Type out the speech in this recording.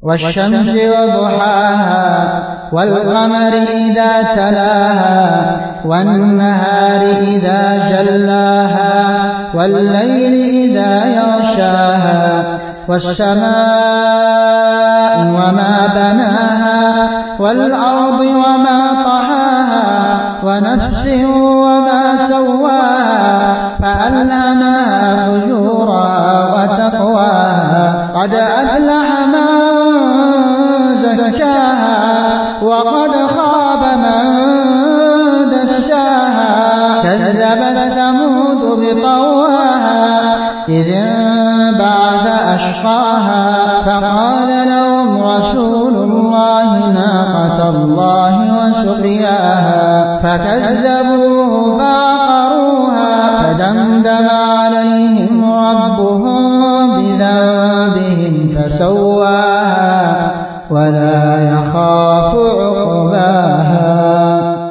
والشمس وضحاها والقمر إذا تلاها والنهار إذا جلاها والليل إذا يغشاها والسماء وما بناها والأرض وما طحاها ونفس وما سواها فألهمها فجورها وتقواها قد أفلح من زكاها وقد خاب من دساها كذبت ثمود بطغواها إذ انبعث أشقاها فقال لهم رسول الله ناقة الله وسقياها فكذبوه فعقروها فدمدم عليهم ربهم بذنبهم فسواها ولا يخاف